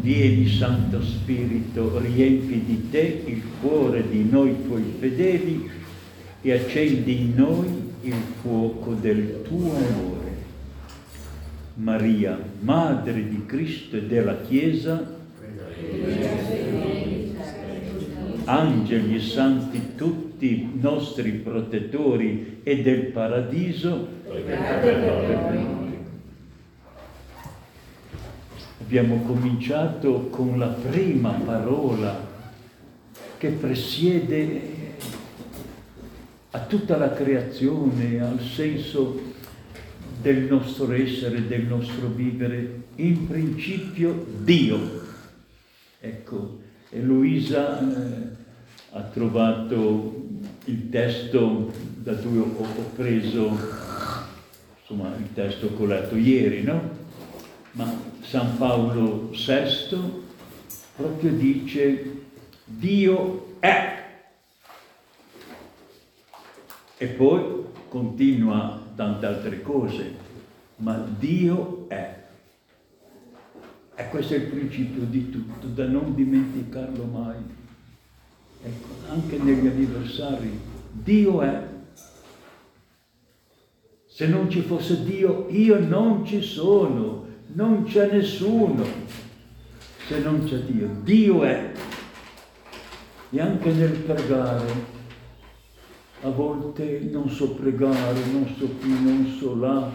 Vieni, Santo Spirito, riempi di te il cuore di noi tuoi fedeli e accendi in noi il fuoco del tuo amore. Maria, Madre di Cristo e della Chiesa, angeli e santi tutti nostri protettori e del paradiso, pregate per noi. Abbiamo cominciato con la prima parola che presiede a tutta la creazione, al senso del nostro essere, del nostro vivere. In principio Dio. Ecco, e Luisa ha trovato il testo da cui ho preso, insomma, il testo che ho letto ieri, no? Ma San Paolo VI proprio dice Dio è. E poi continua tante altre cose, ma Dio è. E questo è il principio di tutto, da non dimenticarlo mai. Ecco, anche negli anniversari, Dio è. Se non ci fosse Dio, io non ci sono, non c'è nessuno. Se non c'è Dio, Dio è. E anche nel pregare, a volte non so pregare, non so qui, non so là.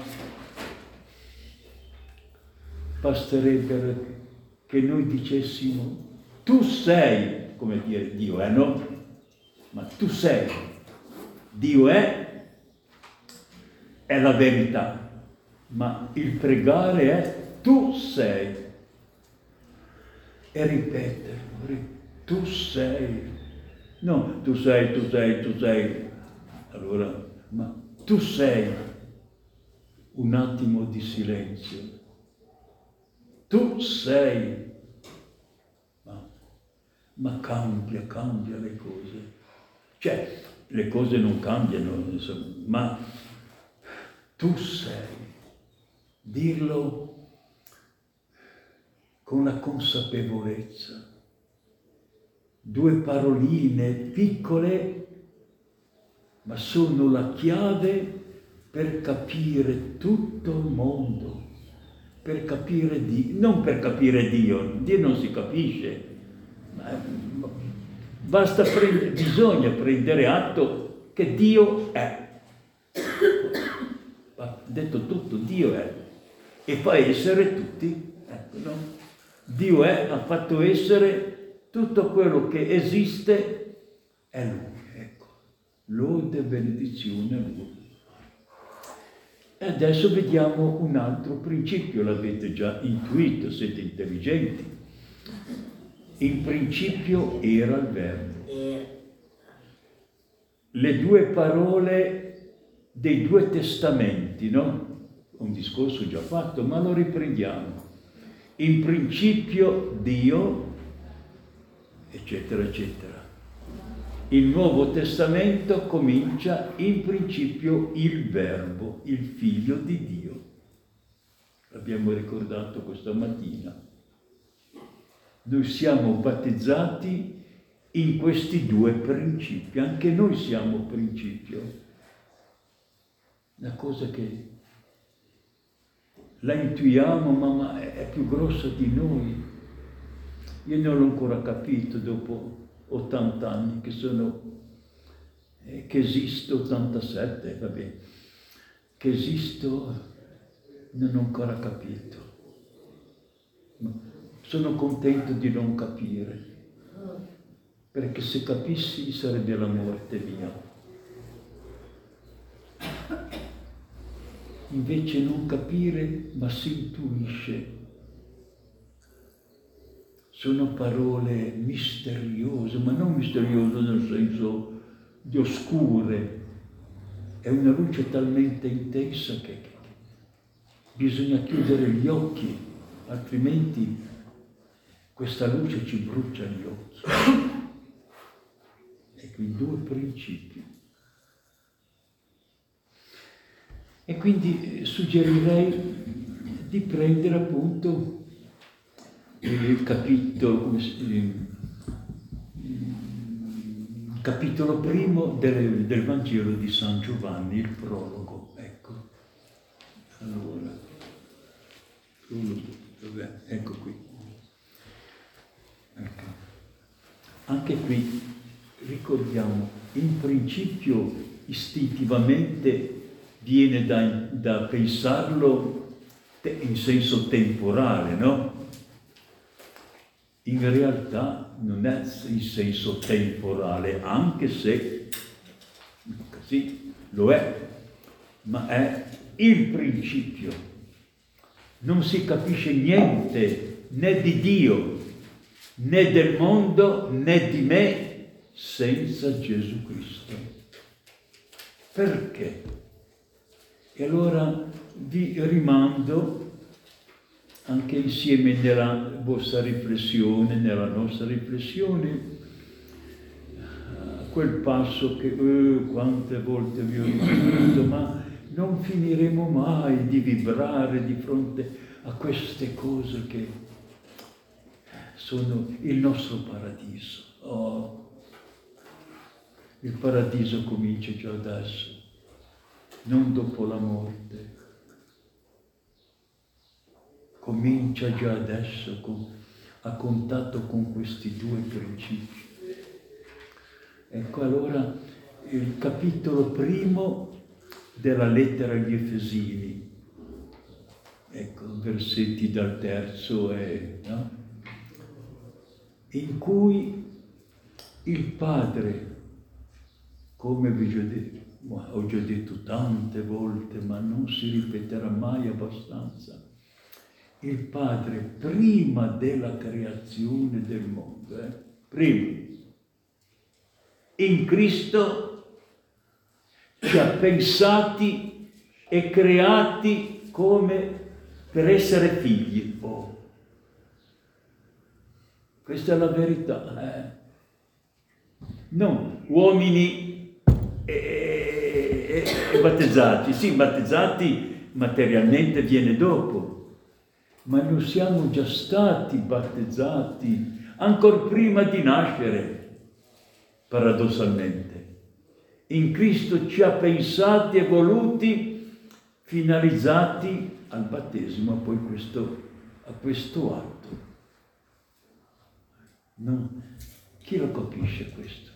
Basterebbe che noi dicessimo, tu sei, come dire Dio è, no? Ma tu sei, Dio è la verità, ma il pregare è tu sei. E ripeterlo, tu sei, no, tu sei. Allora, ma tu sei, un attimo di silenzio. Tu sei, ma cambia le cose. Cioè, le cose non cambiano, insomma, ma tu sei. Dirlo con la consapevolezza. Due paroline piccole, ma sono la chiave per capire tutto il mondo. Per capire Dio, non per capire Dio non si capisce, bisogna prendere atto che Dio è. Ha detto tutto, Dio è, e fa essere tutti, ecco, no? Dio è, ha fatto essere tutto quello che esiste, è Lui, ecco, lode e benedizione a Lui. E adesso vediamo un altro principio, l'avete già intuito, siete intelligenti. In principio era il Verbo. Le due parole dei due testamenti, no? Un discorso già fatto, ma lo riprendiamo. In principio Dio, eccetera, eccetera. Il Nuovo Testamento comincia in principio il Verbo, il Figlio di Dio. L'abbiamo ricordato questa mattina. Noi siamo battezzati in questi due principi, anche noi siamo principio. Una cosa che la intuiamo, ma è più grossa di noi. Io non l'ho ancora capito dopo 80 anni che esisto, 87, vabbè, che esisto, non ho ancora capito. Ma sono contento di non capire, perché se capissi sarebbe la morte mia. Invece non capire, ma si intuisce. Sono parole misteriose, ma non misteriose nel senso di oscure. È una luce talmente intensa che bisogna chiudere gli occhi, altrimenti questa luce ci brucia gli occhi. Ecco i due principi. E quindi suggerirei di prendere appunto il capitolo primo del Vangelo di San Giovanni, il prologo, ecco. Allora, dov'è? Ecco qui. Ecco. Anche qui ricordiamo, in principio istintivamente viene da pensarlo in senso temporale, no? In realtà non è in senso temporale, anche se così lo è, ma è il principio. Non si capisce niente né di Dio, né del mondo, né di me senza Gesù Cristo. Perché? E allora vi rimando anche insieme nella vostra riflessione, nella nostra riflessione, a quel passo che quante volte vi ho ripetuto, ma non finiremo mai di vibrare di fronte a queste cose che sono il nostro paradiso. Oh, il paradiso comincia già adesso, non dopo la morte. Comincia già adesso a contatto con questi due principi. Ecco allora il capitolo primo della lettera agli Efesini, ecco, versetti dal 3, no? In cui il Padre, come ho già detto tante volte, ma non si ripeterà mai abbastanza, il Padre prima della creazione del mondo, prima, in Cristo ci ha pensati e creati come per essere figli. Oh. Questa è la verità. Non uomini e battezzati. Sì, battezzati materialmente viene dopo. Ma noi siamo già stati battezzati ancor prima di nascere, paradossalmente. In Cristo ci ha pensati e voluti, finalizzati al battesimo, poi a questo atto. Chi lo capisce questo?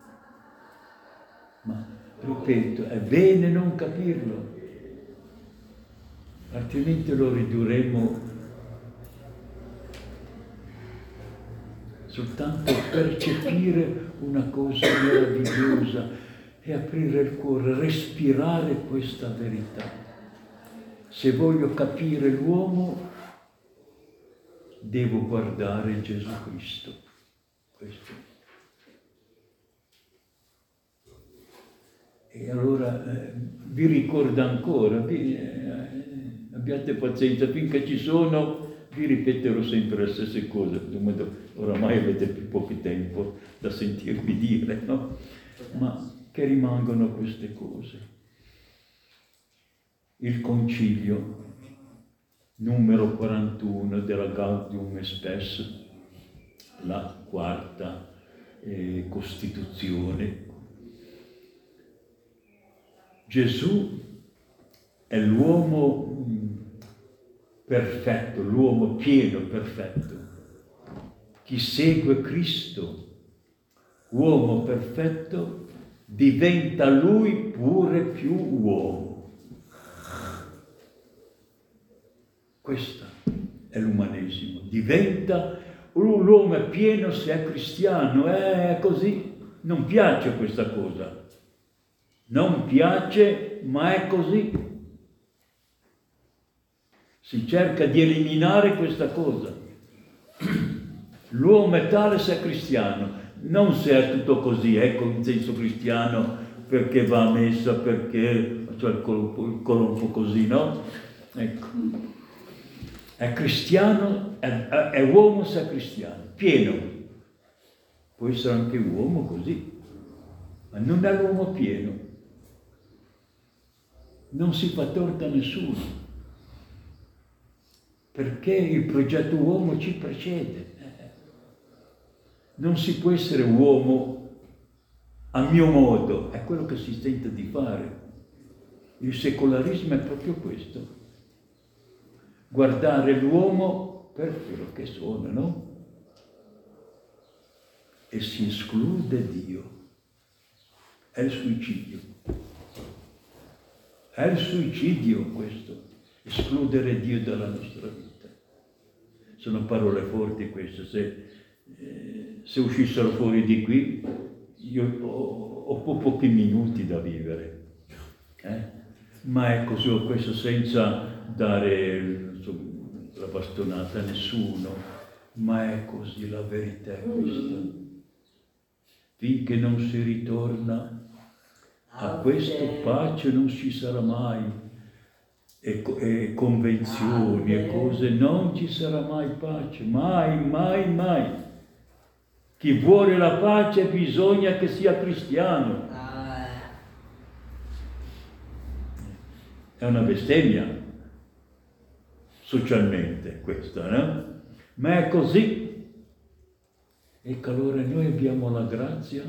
Ma, ripeto, è bene non capirlo, altrimenti lo ridurremo soltanto percepire una cosa meravigliosa e aprire il cuore, respirare questa verità. Se voglio capire l'uomo, devo guardare Gesù Cristo. Questo. E allora vi ricordo ancora, abbiate pazienza, finché ci sono, vi ripeterò sempre le stesse cose, oramai avete più poco tempo da sentirmi dire, no? Ma che rimangono queste cose. Il concilio numero 41 della Gaudium Spes, la quarta Costituzione. Gesù è l'uomo perfetto, l'uomo pieno perfetto. Chi segue Cristo, uomo perfetto, diventa lui pure più uomo. Questo è l'umanesimo. Diventa l'uomo è pieno se è cristiano, è così. Non piace questa cosa. Non piace, ma è così. Si cerca di eliminare questa cosa. L'uomo è tale se è cristiano, non se è tutto così, ecco in senso cristiano, perché va a messa, perché cioè il colombo così, no? Ecco. È cristiano, è uomo se è cristiano, pieno. Può essere anche uomo così, ma non è l'uomo pieno. Non si fa torto a nessuno. perché il progetto uomo ci precede. Non si può essere uomo a mio modo, è quello che si tenta di fare. Il secolarismo è proprio questo. Guardare l'uomo per quello che sono, no? E si esclude Dio. È il suicidio. È il suicidio questo, escludere Dio dalla nostra vita. Sono parole forti queste, se uscissero fuori di qui, io ho pochi minuti da vivere. Ma è così, questo senza dare la bastonata a nessuno, ma è così, la verità è questa. Finché non si ritorna a questa pace non ci sarà mai, e convenzioni e cose, non ci sarà mai pace, mai, mai, mai. Chi vuole la pace bisogna che sia cristiano. È una bestemmia socialmente questa, no? Ma è così. E allora noi abbiamo la grazia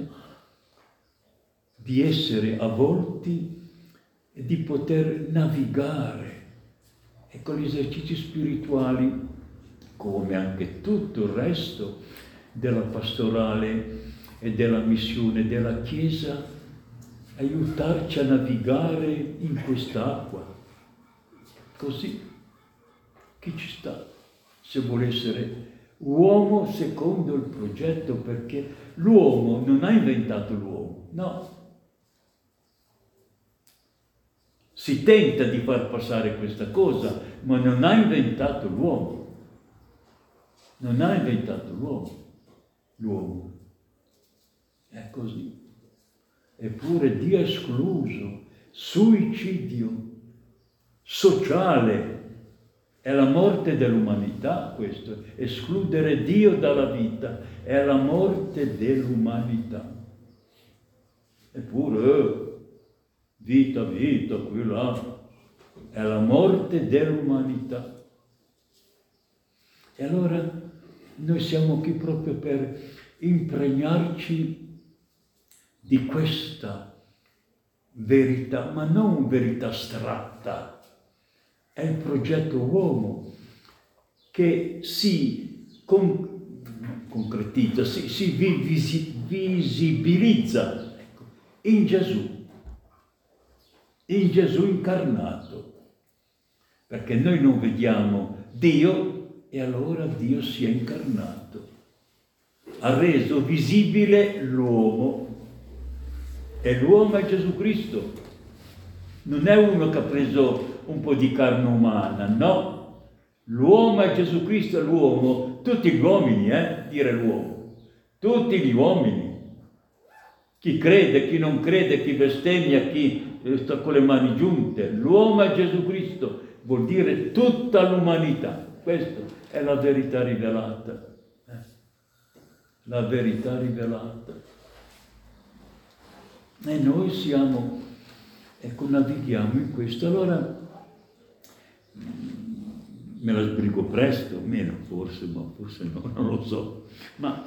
di essere avvolti e di poter navigare. E con gli esercizi spirituali, come anche tutto il resto della pastorale e della missione della Chiesa, aiutarci a navigare in quest'acqua. Così, chi ci sta? Se vuole essere uomo secondo il progetto, perché l'uomo non ha inventato l'uomo, no. Si tenta di far passare questa cosa, ma non ha inventato l'uomo. Non ha inventato l'uomo. È così. Eppure Dio ha escluso suicidio sociale. È la morte dell'umanità questo. Escludere Dio dalla vita è la morte dell'umanità. Eppure vita, qui là, è la morte dell'umanità. E allora noi siamo qui proprio per impregnarci di questa verità, ma non verità astratta. È il progetto uomo che si concretizza, si visibilizza in Gesù incarnato, perché noi non vediamo Dio e allora Dio si è incarnato, ha reso visibile l'uomo, e l'uomo è Gesù Cristo, non è uno che ha preso un po' di carne umana, no, l'uomo è Gesù Cristo, è l'uomo, tutti gli uomini, dire l'uomo, tutti gli uomini, chi crede, chi non crede, chi bestemmia, chi sta con le mani giunte, l'uomo è Gesù Cristo, vuol dire tutta l'umanità. Questa è la verità rivelata. La verità rivelata. E noi siamo, navighiamo in questo. Allora, me la sbrigo presto, meno forse, ma forse no, non lo so. Ma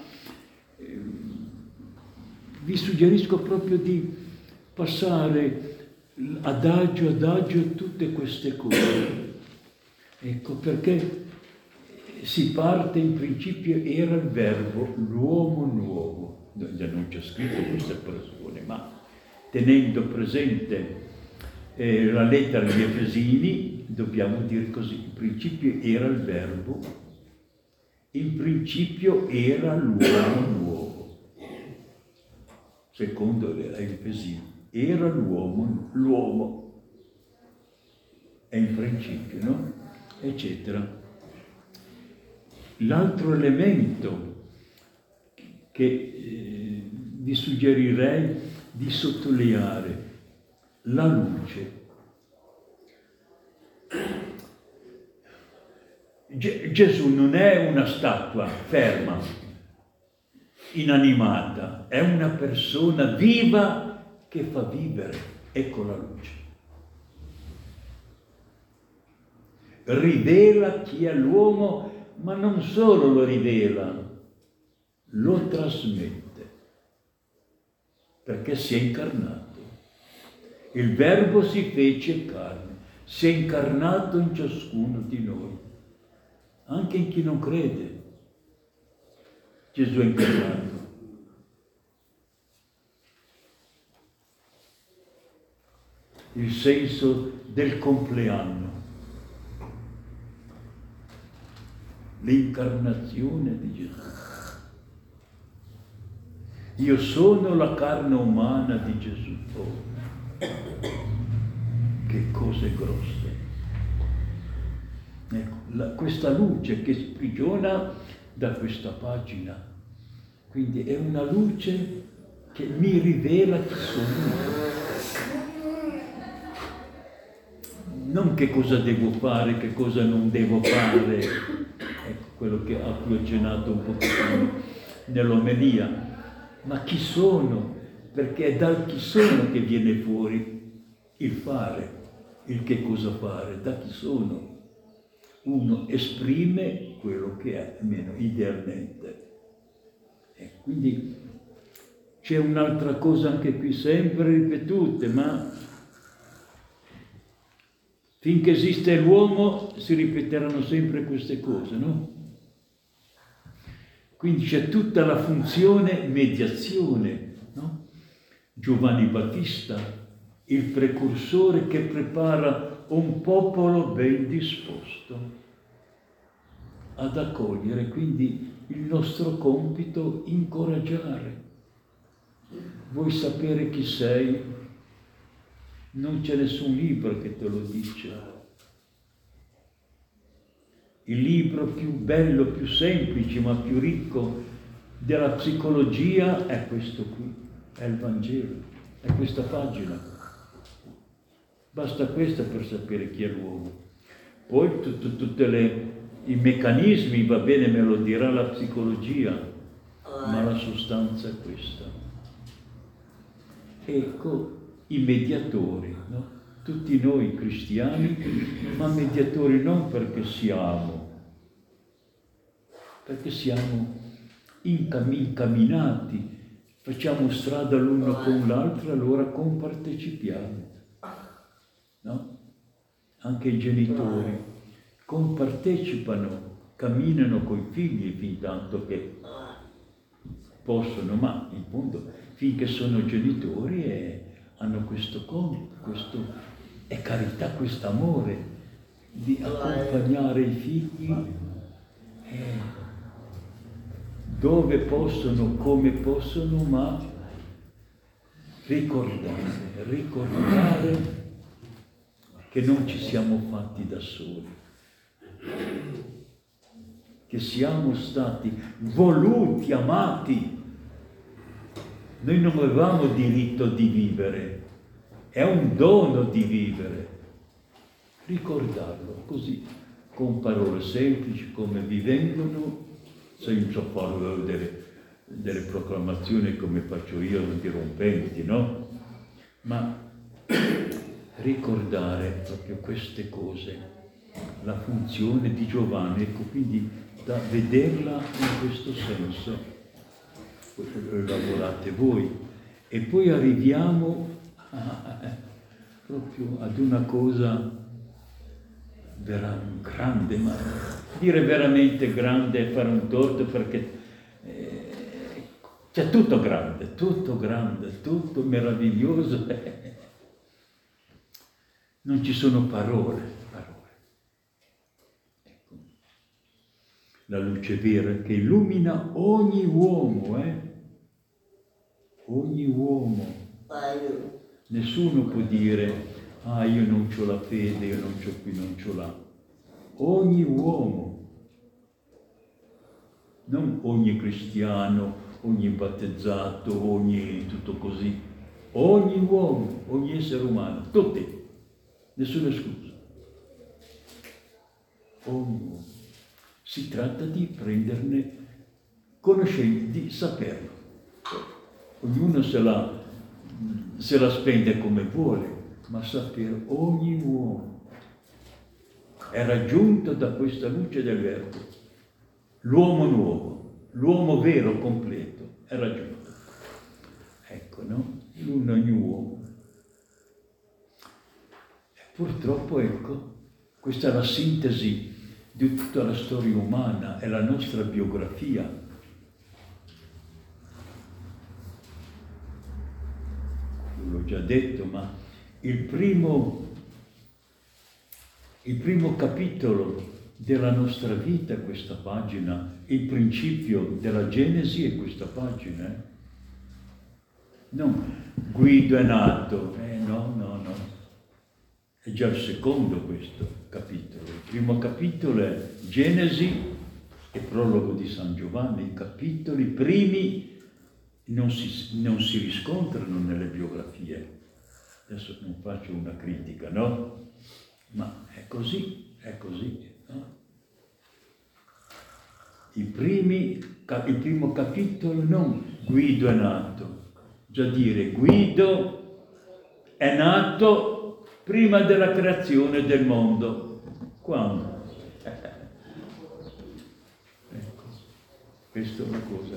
vi suggerisco proprio di passare adagio tutte queste cose. Ecco, perché si parte, in principio era il verbo, l'uomo nuovo. Non c'è scritto questa persona, ma tenendo presente la lettera agli Efesini, dobbiamo dire così, in principio era il verbo, in principio era l'uomo nuovo. Secondo gli Efesini. Era l'uomo, è in principio, no? Eccetera. L'altro elemento che vi suggerirei di sottolineare, la luce. Gesù non è una statua ferma, inanimata, è una persona viva che fa vivere, ecco la luce. rivela chi è l'uomo, ma non solo lo rivela, lo trasmette, perché si è incarnato. Il Verbo si fece carne, si è incarnato in ciascuno di noi, anche in chi non crede. Gesù è incarnato. Il senso del compleanno, l'incarnazione di Gesù. Io sono la carne umana di Gesù. Oh, che cose grosse. Ecco, questa luce che sprigiona da questa pagina. Quindi è una luce che mi rivela chi sono. Non che cosa devo fare, che cosa non devo fare, ecco quello a cui ho accennato un pochettino nell'omelia, ma chi sono, perché è dal chi sono che viene fuori il fare, il che cosa fare, da chi sono. Uno esprime quello che è, almeno idealmente. E quindi c'è un'altra cosa anche qui, sempre ripetute, ma finché esiste l'uomo si ripeteranno sempre queste cose, no? Quindi c'è tutta la funzione mediazione, no? Giovanni Battista, il precursore che prepara un popolo ben disposto ad accogliere, quindi il nostro compito incoraggiare. Vuoi sapere chi sei? Non c'è nessun libro che te lo dice. Il libro più bello, più semplice, ma più ricco della psicologia è questo qui, è il Vangelo, è questa pagina. Basta questa per sapere chi è l'uomo. Poi tutti i meccanismi, va bene, me lo dirà la psicologia, ma la sostanza è questa. Ecco i mediatori, no? Tutti noi cristiani, ma mediatori non perché siamo incamminati, facciamo strada l'uno con l'altro, allora compartecipiamo, no? Anche i genitori compartecipano, camminano coi figli fin tanto che possono, ma in fondo finché sono genitori hanno questo compito, questo è carità, questo amore di accompagnare i figli dove possono, come possono, ma ricordare che non ci siamo fatti da soli, che siamo stati voluti, amati. Noi non avevamo diritto di vivere, è un dono di vivere. Ricordarlo così, con parole semplici, come vi vengono, senza fare delle proclamazioni come faccio io, dirompenti, no? Ma ricordare proprio queste cose, la funzione di Giovanni, ecco, quindi da vederla in questo senso. Lavorate voi e poi arriviamo proprio ad una cosa grande, ma dire veramente grande è fare un torto, perché c'è tutto grande, tutto meraviglioso. Non ci sono parole. Ecco. La luce vera che illumina ogni uomo, ogni uomo. Nessuno può dire, io non c'ho la fede, io non c'ho qui, non c'ho là. Ogni uomo, non ogni cristiano, ogni battezzato, ogni tutto così. Ogni uomo, ogni essere umano, tutti, nessuno escluso. Ogni uomo. Si tratta di prenderne conoscenza, di saperlo. Ognuno se la spende come vuole, ma sapere ogni uomo è raggiunto da questa luce del Verbo. L'uomo nuovo, l'uomo vero, completo, è raggiunto. Ecco, no? Ogni uomo. E purtroppo, ecco, questa è la sintesi di tutta la storia umana, è la nostra biografia. L'ho già detto, ma il primo capitolo della nostra vita è questa pagina, il principio della Genesi è questa pagina. Non Guido è nato, no. È già il secondo questo capitolo. Il primo capitolo è Genesi e prologo di San Giovanni. I capitoli primi non si riscontrano nelle biografie. Adesso non faccio una critica, no? Ma è così, no? Il primo capitolo non Guido è nato, già dire Guido è nato prima della creazione del mondo. Quando? Ecco, questa è una cosa.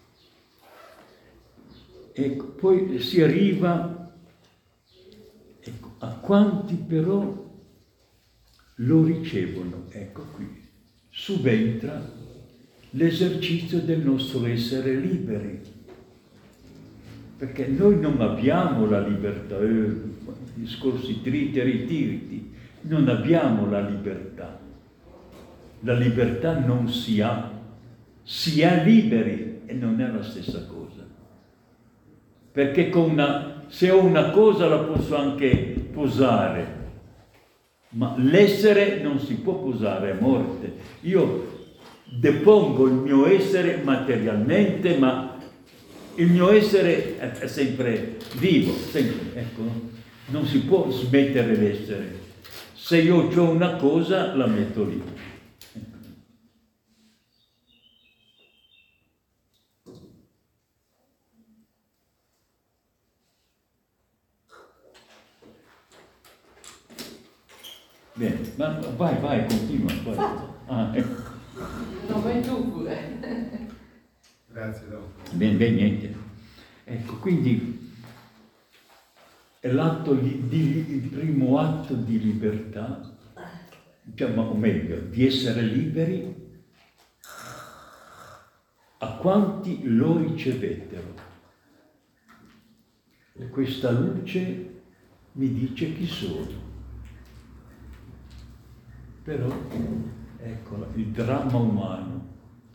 Ecco, poi si arriva, ecco, a quanti però lo ricevono, ecco qui, subentra l'esercizio del nostro essere liberi, perché noi non abbiamo la libertà, discorsi triti e ritiriti, non abbiamo la libertà non si è liberi e non è la stessa cosa, perché se ho una cosa la posso anche posare, ma l'essere non si può posare, è morte. Io depongo il mio essere materialmente, ma il mio essere è sempre vivo, sempre, ecco, non si può smettere l'essere. Se io ho una cosa, la metto lì. Bene, ma vai, continua. Vai. Ecco. No, vai tu pure. Grazie, Don. Bene, niente. Ecco, quindi è il primo atto di libertà, diciamo, o meglio, di essere liberi a quanti lo ricevettero. E questa luce mi dice chi sono. Però, ecco, il dramma umano.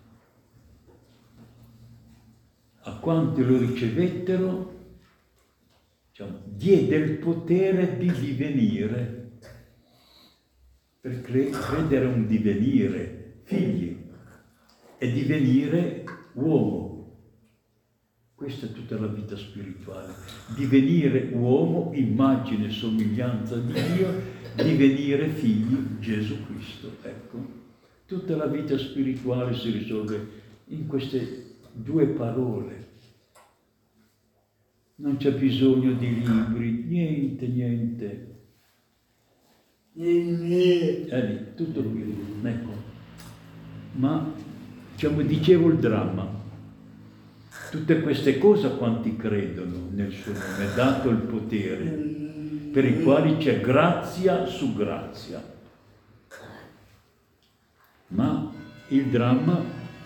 A quanti lo ricevettero, diciamo, diede il potere di divenire, per credere un divenire figli e divenire uomo. Questa è tutta la vita spirituale. Divenire uomo, immagine e somiglianza di Dio, divenire figli Gesù Cristo. Ecco, tutta la vita spirituale si risolve in queste due parole. Non c'è bisogno di libri, niente. È lì, tutto qui, ecco. Ma, diciamo, dicevo il dramma. Tutte queste cose a quanti credono nel suo nome, è dato il potere, per i quali c'è grazia su grazia. Ma il dramma,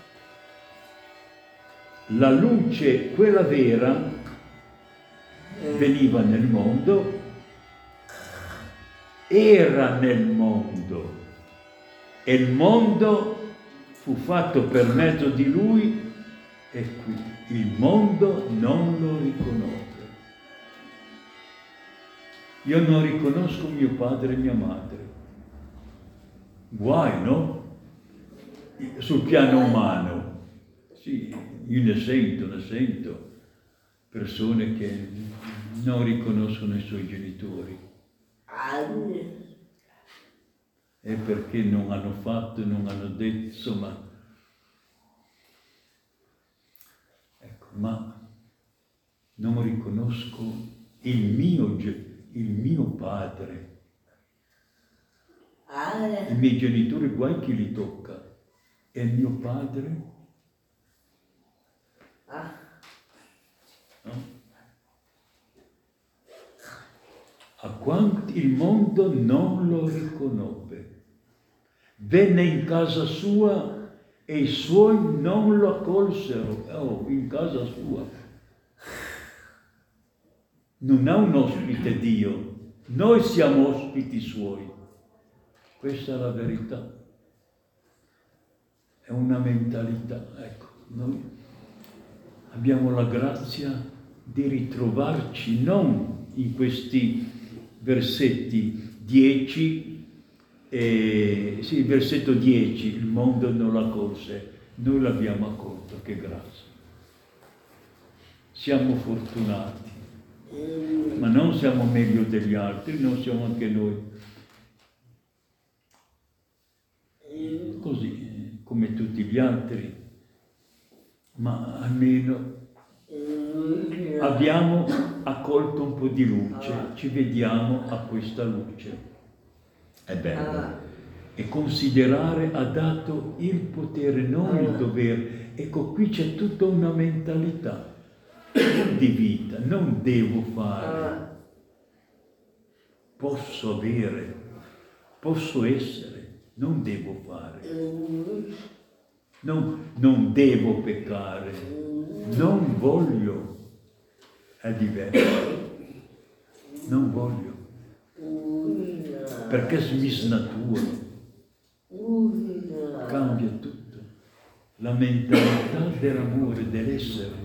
la luce, quella vera, veniva nel mondo, era nel mondo, e il mondo fu fatto per mezzo di lui, e qui il mondo non lo riconosce. Io non riconosco mio padre e mia madre. Guai, no? Sul piano umano. Sì, io ne sento persone che non riconoscono i suoi genitori. E perché non hanno fatto, non hanno detto, insomma. Ecco, ma non riconosco il mio padre. I miei genitori guai chi li tocca. E mio padre? No? A quanti il mondo non lo riconobbe. Venne in casa sua e i suoi non lo accolsero. Oh, in casa sua. Non ha un ospite Dio, noi siamo ospiti suoi. Questa è la verità. È una mentalità. Ecco, noi abbiamo la grazia di ritrovarci non in questi versetti 10, sì, il versetto 10, il mondo non l'accolse, noi l'abbiamo accolto, che grazia. Siamo fortunati, ma non siamo meglio degli altri, non siamo anche noi. Così, come tutti gli altri, ma almeno abbiamo accolto un po' di luce, ci vediamo a questa luce. È bello. E considerare ha dato il potere, non il dovere. Ecco, qui c'è tutta una mentalità di vita. Non devo fare, posso avere, posso essere, non devo fare. Non devo peccare, non voglio. È diverso. Non voglio. Perché mi snaturo. Cambia tutto. La mentalità dell'amore, dell'essere.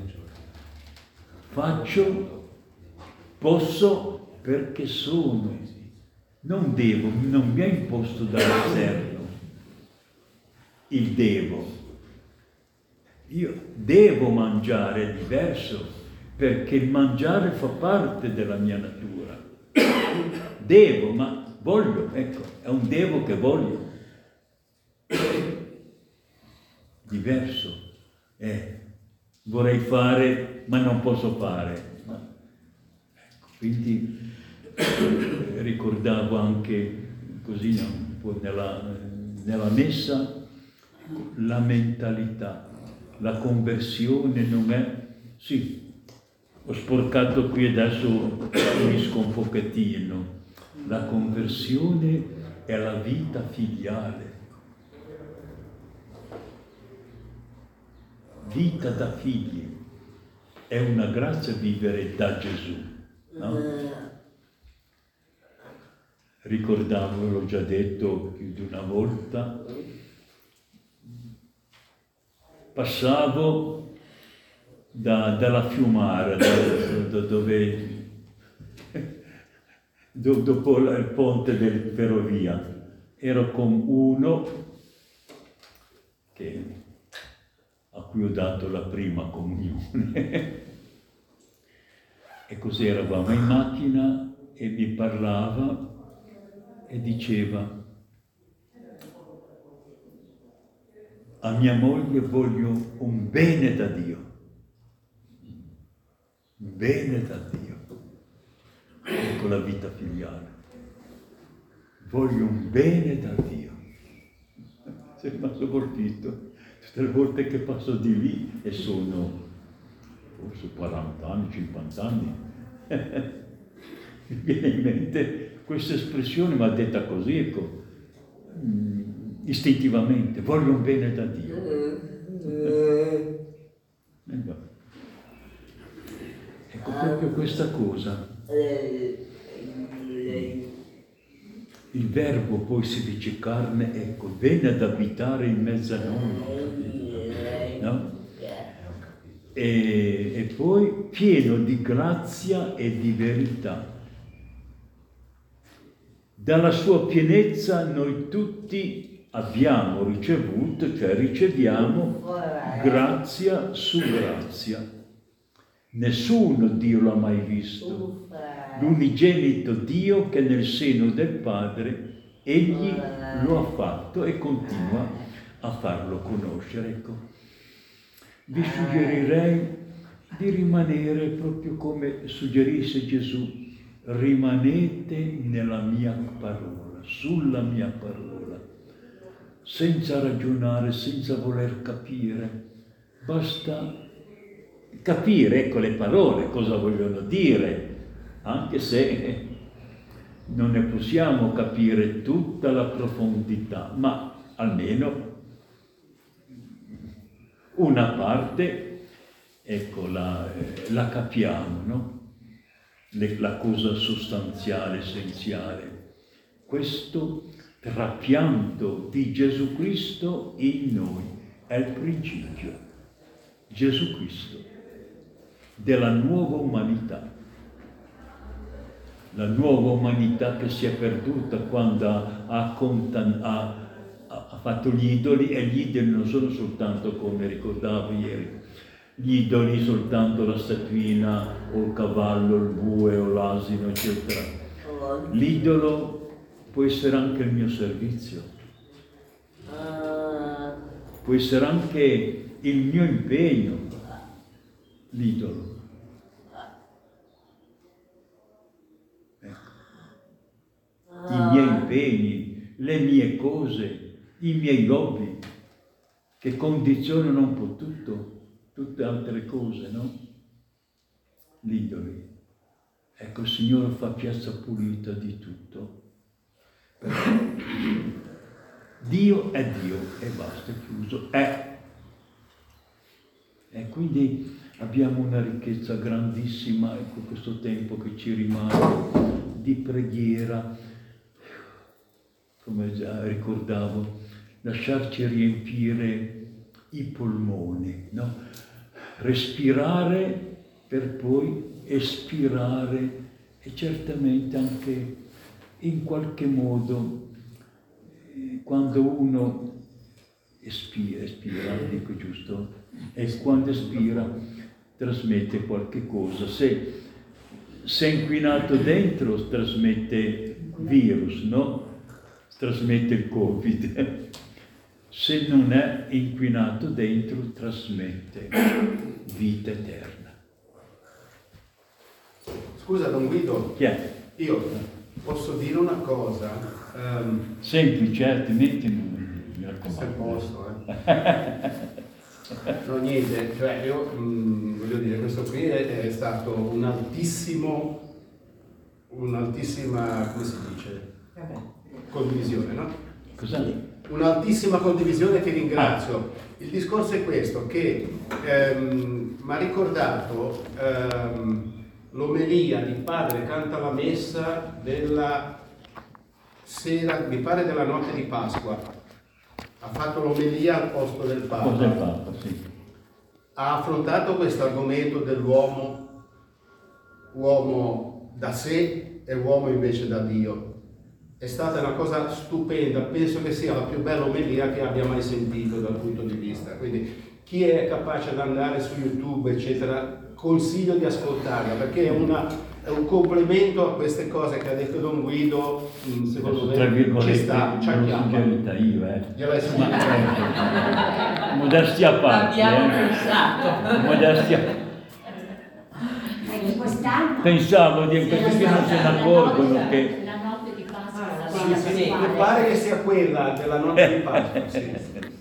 Faccio, posso perché sono. Non devo, non mi è imposto dall'esterno. Il devo. Io devo mangiare, è diverso, perché il mangiare fa parte della mia natura. Devo, ma voglio, ecco, è un devo che voglio. Diverso. Vorrei fare, ma non posso fare. Ecco, quindi ricordavo anche così, no, un po' nella messa, la mentalità. La conversione non è, sì, ho sporcato qui adesso finisco un pochettino. La conversione è la vita filiale. Vita da figli. È una grazia vivere da Gesù, no? Ricordavo, l'ho già detto più di una volta, passavo dalla Fiumara, dopo il ponte del ferrovia, ero con uno a cui ho dato la prima comunione e così eravamo in macchina e mi parlava e diceva: a mia moglie voglio un bene da Dio. Bene da Dio. Ecco la vita filiale. Voglio un bene da Dio. Sei rimasto colpito. Tutte le volte che passo di lì, e sono forse 40 anni, 50 anni, mi viene in mente questa espressione, ma detta così, ecco, istintivamente, voglio un bene da Dio. Ecco, proprio questa cosa. Il verbo poi si dice carne, ecco, viene ad abitare in mezzo a noi, no? E poi pieno di grazia e di verità. Dalla sua pienezza noi tutti abbiamo ricevuto, cioè riceviamo grazia su grazia. Nessuno Dio l'ha mai visto. L'unigenito Dio che nel seno del Padre egli lo ha fatto e continua a farlo conoscere. Ecco. Vi suggerirei di rimanere proprio come suggerisce Gesù: rimanete nella mia parola, sulla mia parola. senza ragionare, senza voler capire. Basta capire, ecco, le parole, cosa vogliono dire, anche se non ne possiamo capire tutta la profondità, ma almeno una parte, ecco, la capiamo, no? La cosa sostanziale, essenziale. Questo trapianto di Gesù Cristo in noi è il principio. Gesù Cristo, della nuova umanità. La nuova umanità che si è perduta quando ha fatto gli idoli, e gli idoli non sono soltanto, come ricordavo ieri, gli idoli soltanto la statuina o il cavallo, il bue o l'asino, eccetera. L'idolo può essere anche il mio servizio, può essere anche il mio impegno, l'idolo. I miei impegni, le mie cose, i miei hobby, che condizionano un po' tutto, tutte altre cose, no? L'idoli. Ecco, il Signore fa piazza pulita di tutto. Perché Dio è Dio e basta, chiuso, è. E quindi abbiamo una ricchezza grandissima, ecco, questo tempo che ci rimane di preghiera, come già ricordavo, lasciarci riempire i polmoni, no? Respirare per poi espirare, e certamente anche in qualche modo quando uno espira, dico giusto, e quando espira trasmette qualche cosa. Se è inquinato dentro trasmette virus, no? Trasmette il Covid. Se non è inquinato dentro, trasmette vita eterna. Scusa, Don Guido. Chi è? Io posso dire una cosa? Semplice, altrimenti mi raccomando. Se posso, No, niente, cioè io voglio dire, questo qui è stato un'altissima, come si dice? Condivisione, no? Cosa? Un'altissima condivisione, ti ringrazio. Il discorso è questo, che mi ha ricordato l'omelia di Padre Canta la Messa della sera, mi pare della notte di Pasqua. Ha fatto l'omelia al posto del Papa. Del Papa, sì. Ha affrontato questo argomento dell'uomo, uomo da sé e uomo invece da Dio. È stata una cosa stupenda, penso che sia la più bella omelia che abbia mai sentito dal punto di vista. Quindi chi è capace di andare su YouTube, eccetera, consiglio di ascoltarla, perché è un complemento a queste cose che ha detto Don Guido, secondo me ci sta, ci acchiappa. Gliel'hai suggerita. Modestia a parte. Abbiamo pensato. Modestia. Pensavo di questi che non se ne accorgono che... La notte di Pasqua. Sì, mi pare che sia quella della notte di Pasqua, sì.